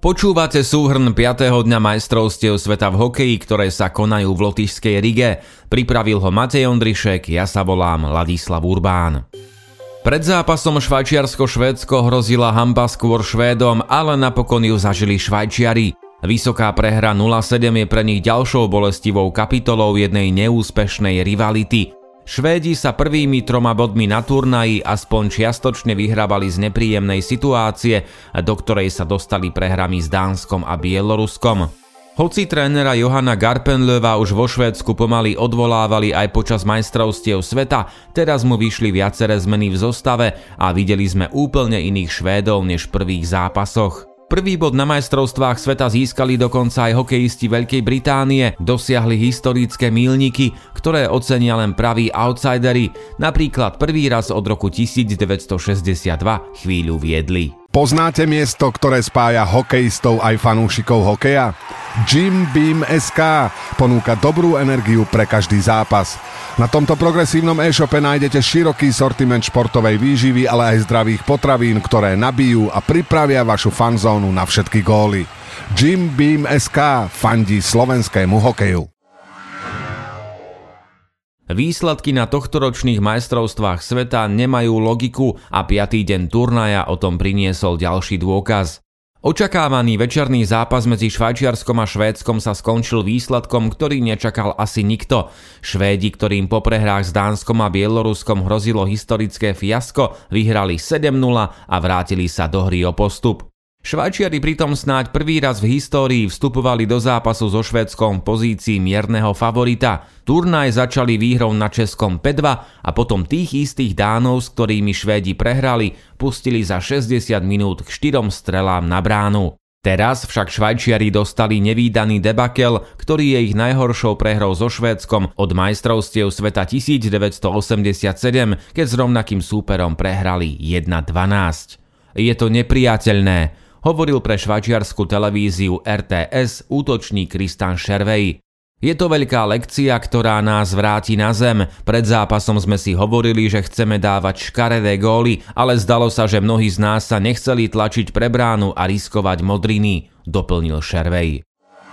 Počúvate súhrn 5. dňa majstrovstiev sveta v hokeji, ktoré sa konajú v lotyšskej Rige. Pripravil ho Matej Ondrišek, ja sa volám Ladislav Urbán. Pred zápasom Švajčiarsko-Švédsko hrozila hanba skôr Švédom, ale napokon ju zažili Švajčiari. Vysoká prehra 0-7 je pre nich ďalšou bolestivou kapitolou jednej neúspešnej rivality. Švédi sa prvými 3 bodmi na turnaji aspoň čiastočne vyhrávali z nepríjemnej situácie, do ktorej sa dostali prehrami s Dánskom a Bieloruskom. Hoci trénera Johana Garpenlöva už vo Švédsku pomaly odvolávali aj počas majstrovstiev sveta, teraz mu vyšli viaceré zmeny v zostave a videli sme úplne iných Švédov než v prvých zápasoch. Prvý bod na majstrovstvách sveta získali dokonca aj hokejisti Veľkej Británie, dosiahli historické míľniky, ktoré ocenia len praví outsideri, napríklad prvý raz od roku 1962 chvíľu viedli. Poznáte miesto, ktoré spája hokejistov aj fanúšikov hokeja? Jim Beam SK ponúka dobrú energiu pre každý zápas. Na tomto progresívnom e-shope nájdete široký sortiment športovej výživy, ale aj zdravých potravín, ktoré nabijú a pripravia vašu fanzónu na všetky góly. Jim Beam SK fandí slovenskému hokeju. Výsledky na tohtoročných majstrovstvách sveta nemajú logiku a 5. deň turnaja o tom priniesol ďalší dôkaz. Očakávaný večerný zápas medzi Švajčiarskom a Švédskom sa skončil výsledkom, ktorý nečakal asi nikto. Švédi, ktorým po prehrách s Dánskom a Bieloruskom hrozilo historické fiasko, vyhrali 7-0 a vrátili sa do hry o postup. Švajčiari pritom snáď prvý raz v histórii vstupovali do zápasu so Švédskom v pozícii mierneho favorita. Turnaj začali výhrou na českom 5-2 a potom tých istých Dánov, s ktorými Švédi prehrali, pustili za 60 minút k 4 strelám na bránu. Teraz však Švajčiari dostali nevídaný debakel, ktorý je ich najhoršou prehrou so Švédskom od majstrovstiev sveta 1987, keď s rovnakým súperom prehrali 1-12. Je to nepriateľné, hovoril pre švajčiarsku televíziu RTS útočník Tristan Scherwey. Je to veľká lekcia, ktorá nás vráti na zem. Pred zápasom sme si hovorili, že chceme dávať škaredé góly, ale zdalo sa, že mnohí z nás sa nechceli tlačiť pre bránu a riskovať modriny, doplnil Scherwey.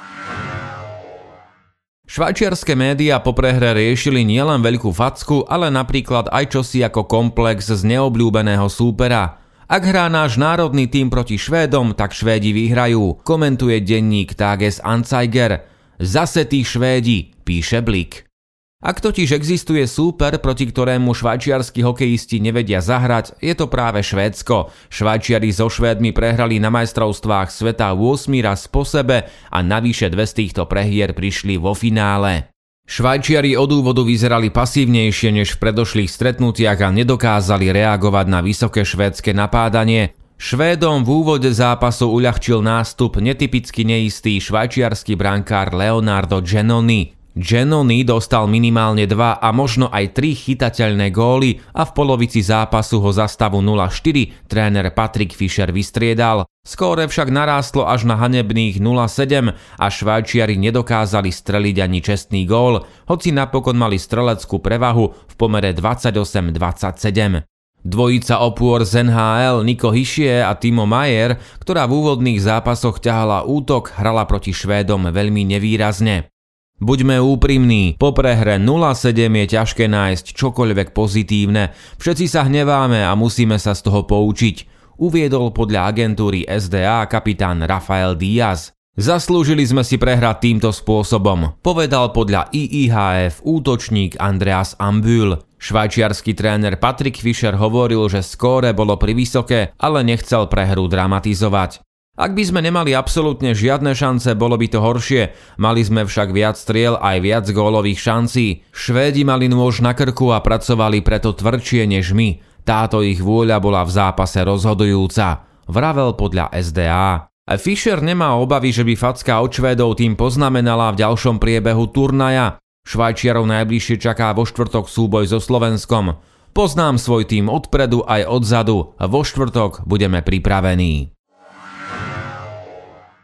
Švajčiarske médiá po prehre riešili nielen veľkú facku, ale napríklad aj čosi ako komplex z neobľúbeného súpera. Ak hrá náš národný tím proti Švédom, tak Švédi vyhrajú, komentuje denník Tages Anzeiger. Zase tí Švédi, píše Blik. Ak totiž existuje súper, proti ktorému švajčiarski hokejisti nevedia zahrať, je to práve Švédsko. Švajčiari so Švédmi prehrali na majstrovstvách sveta 8 raz po sebe a navyše 2 z týchto prehier prišli vo finále. Švajčiari od úvodu vyzerali pasívnejšie než v predošlých stretnutiach a nedokázali reagovať na vysoké švédske napádanie. Švédom v úvode zápasu uľahčil nástup netypicky neistý švajčiarsky brankár Leonardo Giannoni. Giannoni dostal minimálne 2 a možno aj 3 chytateľné góly a v polovici zápasu ho za stavu 0-4 tréner Patrick Fischer vystriedal. Skóre však narástlo až na hanebných 0-7 a Švajčiari nedokázali streliť ani čestný gól, hoci napokon mali streleckú prevahu v pomere 28-27. Dvojica opôr z NHL Nico Hischier a Timo Meier, ktorá v úvodných zápasoch ťahala útok, hrala proti Švédom veľmi nevýrazne. Buďme úprimní, po prehre 0-7 je ťažké nájsť čokoľvek pozitívne. Všetci sa hneváme a musíme sa z toho poučiť, uviedol podľa agentúry SDA kapitán Rafael Díaz. Zaslúžili sme si prehrať týmto spôsobom, povedal podľa IIHF útočník Andreas Ambühl. Švajčiarsky tréner Patrick Fischer hovoril, že skóre bolo privysoké, ale nechcel prehru dramatizovať. Ak by sme nemali absolútne žiadne šance, bolo by to horšie. Mali sme však viac striel aj viac gólových šancí. Švédi mali nôž na krku a pracovali preto tvrdšie než my. Táto ich vôľa bola v zápase rozhodujúca, vravel podľa SDA. Fischer nemá obavy, že by facka od Švédov tým poznamenala v ďalšom priebehu turnaja. Švajčiarov najbližšie čaká vo štvrtok súboj so Slovenskom. Poznám svoj tým odpredu aj odzadu. Vo štvrtok budeme pripravení.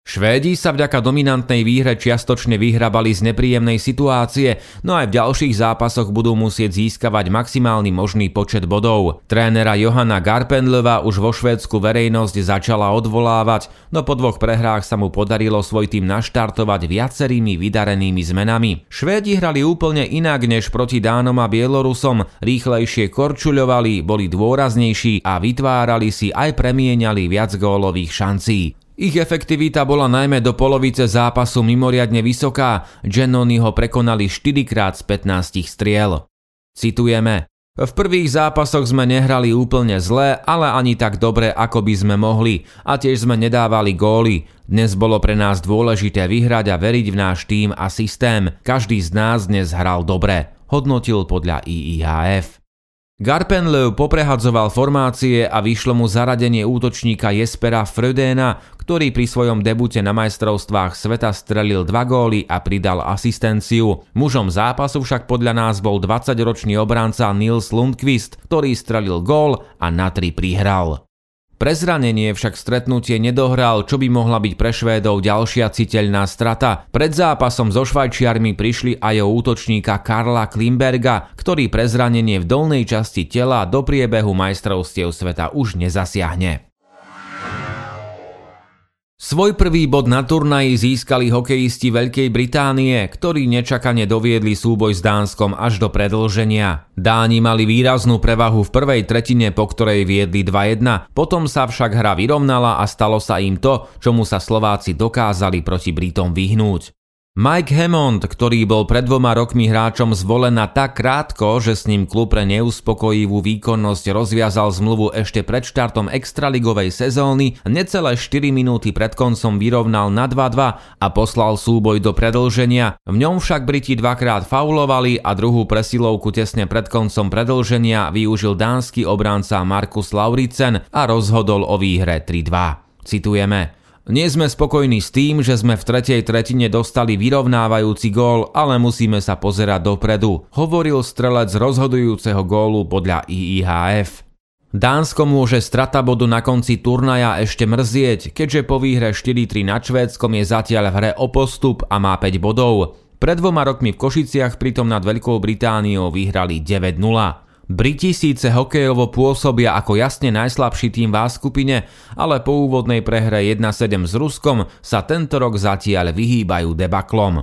Švédi sa vďaka dominantnej výhre čiastočne vyhrabali z nepríjemnej situácie, no aj v ďalších zápasoch budú musieť získavať maximálny možný počet bodov. Trénera Johana Garpenlöva už vo Švédsku verejnosť začala odvolávať, no po 2 prehrách sa mu podarilo svoj tým naštartovať viacerými vydarenými zmenami. Švédi hrali úplne inak než proti Dánom a Bielorusom, rýchlejšie korčuľovali, boli dôraznejší a vytvárali si aj premieňali viac gólových šancí. Ich efektivita bola najmä do polovice zápasu mimoriadne vysoká, Giannoni ho prekonali 4-krát z 15 striel. Citujeme: V prvých zápasoch sme nehrali úplne zle, ale ani tak dobre, ako by sme mohli, a tiež sme nedávali góly. Dnes bolo pre nás dôležité vyhrať a veriť v náš tím a systém. Každý z nás dnes hral dobre, hodnotil podľa IIHF. Garpenlöv poprehadzoval formácie a vyšlo mu zaradenie útočníka Jespera Frödéna, ktorý pri svojom debute na majstrovstvách sveta strelil 2 góly a pridal asistenciu. Mužom zápasu však podľa nás bol 20-ročný obranca Nils Lundqvist, ktorý strelil gól a na 3 prihral. Pre zranenie však stretnutie nedohral, čo by mohla byť pre Švédov ďalšia citeľná strata. Pred zápasom so Švajčiarmi prišli aj o útočníka Karla Klimberga, ktorý pre zranenie v dolnej časti tela do priebehu majstrovstiev sveta už nezasiahne. Svoj prvý bod na turnaji získali hokejisti Veľkej Británie, ktorí nečakane doviedli súboj s Dánskom až do predĺženia. Dáni mali výraznú prevahu v prvej tretine, po ktorej viedli 2-1, potom sa však hra vyrovnala a stalo sa im to, čomu sa Slováci dokázali proti Britom vyhnúť. Mike Hammond, ktorý bol pred 2 rokmi hráčom zvolená tak krátko, že s ním klub pre neuspokojivú výkonnosť rozviazal zmluvu ešte pred štartom extraligovej sezóny, necelé 4 minúty pred koncom vyrovnal na 2-2 a poslal súboj do predĺženia. V ňom však Briti 2-krát faulovali a druhú presilovku tesne pred koncom predĺženia využil dánsky obranca Markus Lauritzen a rozhodol o výhre 3-2. Citujeme: Nie sme spokojní s tým, že sme v tretej tretine dostali vyrovnávajúci gól, ale musíme sa pozerať dopredu, hovoril strelec rozhodujúceho gólu podľa IIHF. Dánsko môže strata bodu na konci turnaja ešte mrzieť, keďže po výhre 4-3 nad Švédskom je zatiaľ v hre o postup a má 5 bodov. Pred 2 rokmi v Košiciach pritom nad Veľkou Britániou vyhrali 9-0. Briti síce hokejovo pôsobia ako jasne najslabší tím v A skupine, ale po úvodnej prehre 1-7 s Ruskom sa tento rok zatiaľ vyhýbajú debaklom.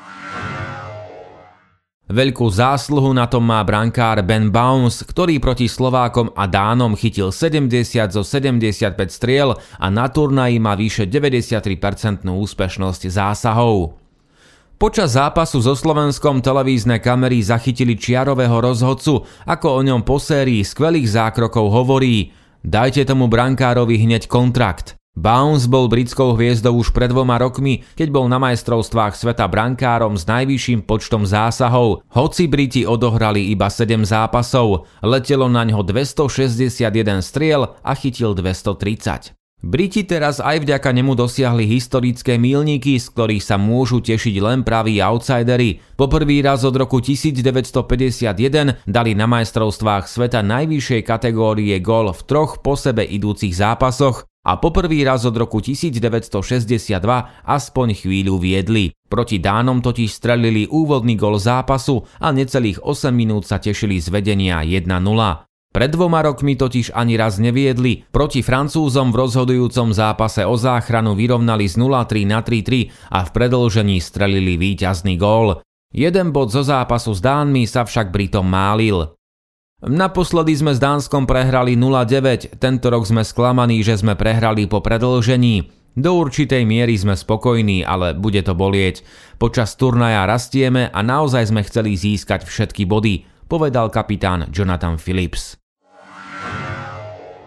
Veľkú zásluhu na tom má brankár Ben Bowns, ktorý proti Slovákom a Dánom chytil 70 zo 75 striel a na turnaji má vyše 93% úspešnosť zásahov. Počas zápasu so Slovenskom televízne kamery zachytili čiarového rozhodcu, ako o ňom po sérii skvelých zákrokov hovorí: Dajte tomu brankárovi hneď kontrakt. Bounce bol britskou hviezdou už pred 2 rokmi, keď bol na majstrovstvách sveta brankárom s najvyšším počtom zásahov. Hoci Briti odohrali iba 7 zápasov, letelo na ňo 261 striel a chytil 230. Briti teraz aj vďaka nemu dosiahli historické míľniky, z ktorých sa môžu tešiť len praví outsideri. Poprvý raz od roku 1951 dali na majstrovstvách sveta najvyššej kategórie gól v 3 po sebe idúcich zápasoch a poprvý raz od roku 1962 aspoň chvíľu viedli. Proti Dánom totiž strelili úvodný gól zápasu a necelých 8 minút sa tešili z vedenia 1-0. Pred 2 rokmi totiž ani raz neviedli. Proti Francúzom v rozhodujúcom zápase o záchranu vyrovnali z 0-3 na 3-3 a v predĺžení strelili víťazný gól. 1 bod zo zápasu s Dánmi sa však Britom málil. Naposledy sme s Dánskom prehrali 0-9, tento rok sme sklamaní, že sme prehrali po predĺžení. Do určitej miery sme spokojní, ale bude to bolieť. Počas turnaja rastieme a naozaj sme chceli získať všetky body, povedal kapitán Jonathan Phillips.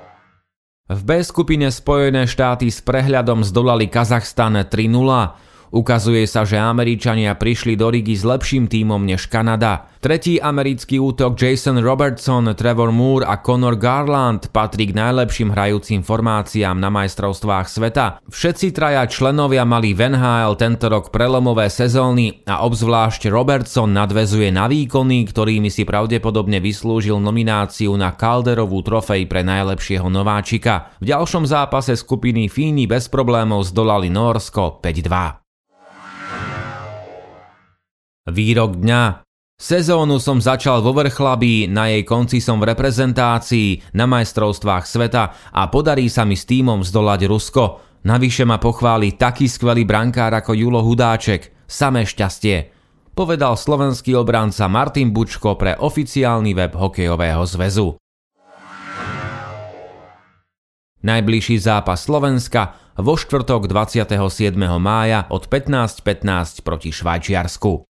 V B skupine Spojené štáty s prehľadom zdolali Kazachstan 3-0. Ukazuje sa, že Američania prišli do Rigy s lepším tímom než Kanada. Tretí americký útok Jason Robertson, Trevor Moore a Conor Garland patrí k najlepším hrajúcim formáciám na majstrovstvách sveta. Všetci traja členovia mali v NHL tento rok prelomové sezóny a obzvlášť Robertson nadväzuje na výkony, ktorými si pravdepodobne vyslúžil nomináciu na Calderovú trofej pre najlepšieho nováčika. V ďalšom zápase skupiny Fíni bez problémov zdolali Nórsko 5-2. Výrok dňa. Sezónu som začal vo Vrchlabí, na jej konci som v reprezentácii na majstrovstvách sveta a podarí sa mi s tímom zdolať Rusko. Navyše ma pochváli taký skvelý brankár ako Julo Hudáček. Samé šťastie, povedal slovenský obranca Martin Bučko pre oficiálny web Hokejového zväzu. Najbližší zápas Slovenska vo štvrtok 27. mája od 15:15 proti Švajčiarsku.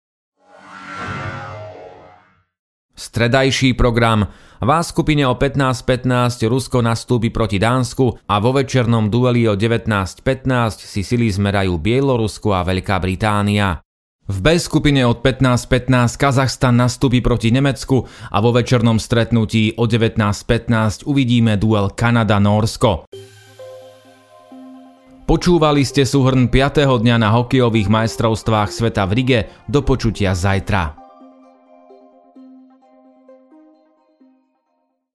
Stredajší program. V A skupine o 15:15 Rusko nastúpi proti Dánsku a vo večernom dueli o 19:15 si sily zmerajú Bielorusko a Veľká Británia. V B skupine od 15:15 Kazachstan nastúpi proti Nemecku a vo večernom stretnutí o 19:15 uvidíme duel Kanada-Nórsko. Počúvali ste súhrn 5. dňa na hokejových majstrovstvách sveta v Rige. Do počutia zajtra.